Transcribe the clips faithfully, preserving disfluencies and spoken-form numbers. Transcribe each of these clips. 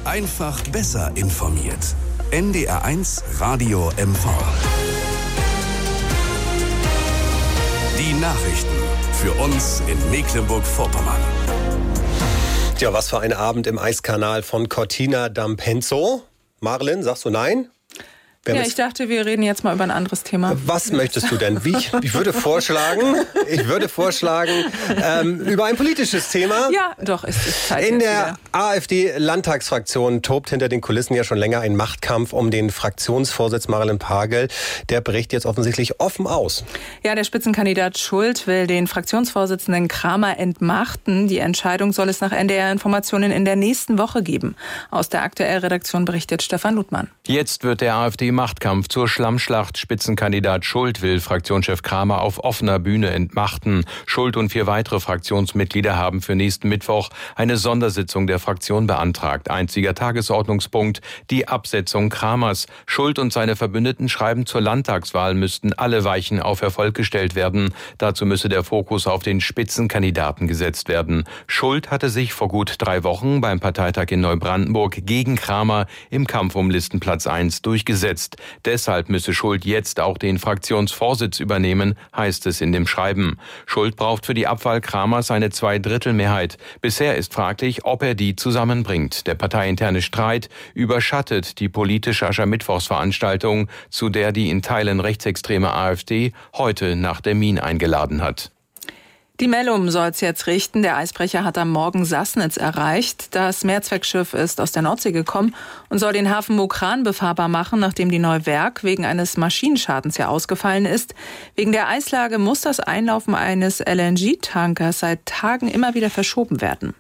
Einfach besser informiert. N D R eins Radio M V. Die Nachrichten für uns in Mecklenburg-Vorpommern. Tja, was für ein Abend im Eiskanal von Cortina d'Ampezzo. Marlen, sagst du nein? Ja, ich dachte, wir reden jetzt mal über ein anderes Thema. Was möchtest du denn? Wie, ich würde vorschlagen, ich würde vorschlagen, ähm, über ein politisches Thema. Ja, doch, es ist Zeit. In der wieder. AfD-Landtagsfraktion tobt hinter den Kulissen ja schon länger ein Machtkampf um den Fraktionsvorsitz Marlen Pagel. Der bricht jetzt offensichtlich offen aus. Ja, der Spitzenkandidat Schult will den Fraktionsvorsitzenden Kramer entmachten. Die Entscheidung soll es nach N D R-Informationen in der nächsten Woche geben. Aus der Aktuell-Redaktion berichtet Stefan Ludmann. Jetzt wird der AfD Machtkampf zur Schlammschlacht. Spitzenkandidat Schult will Fraktionschef Kramer auf offener Bühne entmachten. Schult und vier weitere Fraktionsmitglieder haben für nächsten Mittwoch eine Sondersitzung der Fraktion beantragt. Einziger Tagesordnungspunkt die Absetzung Kramers. Schult und seine Verbündeten schreiben, zur Landtagswahl müssten alle Weichen auf Erfolg gestellt werden. Dazu müsse der Fokus auf den Spitzenkandidaten gesetzt werden. Schult hatte sich vor gut drei Wochen beim Parteitag in Neubrandenburg gegen Kramer im Kampf um Listenplatz eins durchgesetzt. Deshalb müsse Schult jetzt auch den Fraktionsvorsitz übernehmen, heißt es in dem Schreiben. Schult braucht für die Abwahl Kramers eine Zweidrittelmehrheit. Bisher ist fraglich, ob er die zusammenbringt. Der parteiinterne Streit überschattet die politische Aschermittwochsveranstaltung, zu der die in Teilen rechtsextreme AfD heute nach Termin eingeladen hat. Die Mellum soll es jetzt richten. Der Eisbrecher hat am Morgen Sassnitz erreicht. Das Mehrzweckschiff ist aus der Nordsee gekommen und soll den Hafen Mukran befahrbar machen, nachdem die Neuwerk wegen eines Maschinenschadens ja ausgefallen ist. Wegen der Eislage muss das Einlaufen eines L N G-Tankers seit Tagen immer wieder verschoben werden.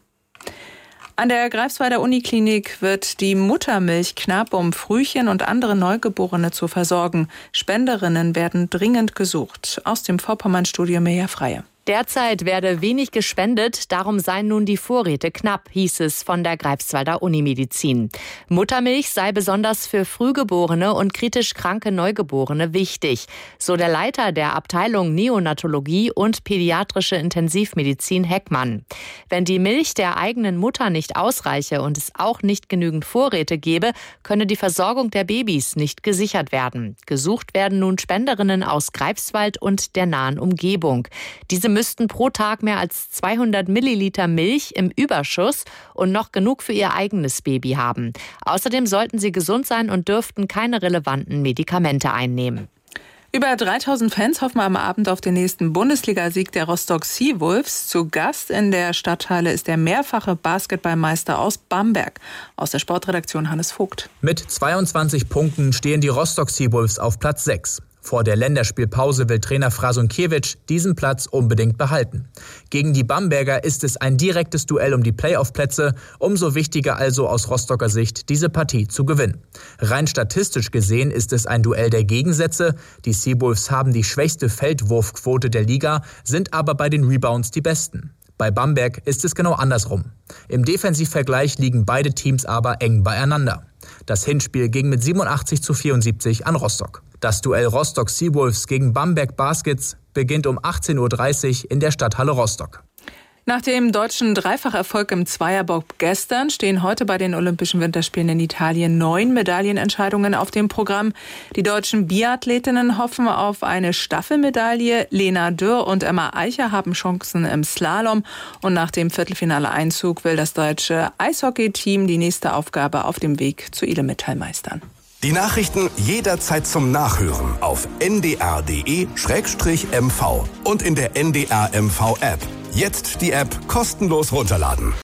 An der Greifswalder Uniklinik wird die Muttermilch knapp, um Frühchen und andere Neugeborene zu versorgen. Spenderinnen werden dringend gesucht. Aus dem Vorpommern-Studio Mirja Freie. Derzeit werde wenig gespendet, darum seien nun die Vorräte knapp, hieß es von der Greifswalder Unimedizin. Muttermilch sei besonders für Frühgeborene und kritisch kranke Neugeborene wichtig, so der Leiter der Abteilung Neonatologie und pädiatrische Intensivmedizin Heckmann. Wenn die Milch der eigenen Mutter nicht ausreiche und es auch nicht genügend Vorräte gebe, könne die Versorgung der Babys nicht gesichert werden. Gesucht werden nun Spenderinnen aus Greifswald und der nahen Umgebung. Diese müssten pro Tag mehr als zweihundert Milliliter Milch im Überschuss und noch genug für ihr eigenes Baby haben. Außerdem sollten sie gesund sein und dürften keine relevanten Medikamente einnehmen. Über dreitausend Fans hoffen am Abend auf den nächsten Bundesligasieg der Rostock Seawolves. Zu Gast in der Stadthalle ist der mehrfache Basketballmeister aus Bamberg. Aus der Sportredaktion Hannes Vogt. Mit zweiundzwanzig Punkten stehen die Rostock Seawolves auf Platz sechs. Vor der Länderspielpause will Trainer Frasunkiewicz diesen Platz unbedingt behalten. Gegen die Bamberger ist es ein direktes Duell um die Playoff-Plätze. Umso wichtiger also aus Rostocker Sicht, diese Partie zu gewinnen. Rein statistisch gesehen ist es ein Duell der Gegensätze. Die Seawolves haben die schwächste Feldwurfquote der Liga, sind aber bei den Rebounds die besten. Bei Bamberg ist es genau andersrum. Im Defensivvergleich liegen beide Teams aber eng beieinander. Das Hinspiel ging mit siebenundachtzig zu vierundsiebzig an Rostock. Das Duell Rostock Seawolves gegen Bamberg Baskets beginnt um achtzehn Uhr dreißig in der Stadthalle Rostock. Nach dem deutschen Dreifacherfolg im Zweierbob gestern stehen heute bei den Olympischen Winterspielen in Italien neun Medaillenentscheidungen auf dem Programm. Die deutschen Biathletinnen hoffen auf eine Staffelmedaille. Lena Dürr und Emma Eicher haben Chancen im Slalom. Und nach dem Viertelfinale-Einzug will das deutsche Eishockey-Team die nächste Aufgabe auf dem Weg zu Edelmetall meistern. Die Nachrichten jederzeit zum Nachhören auf n d r punkt d e slash m v und in der N D R M V App. Jetzt die App kostenlos runterladen.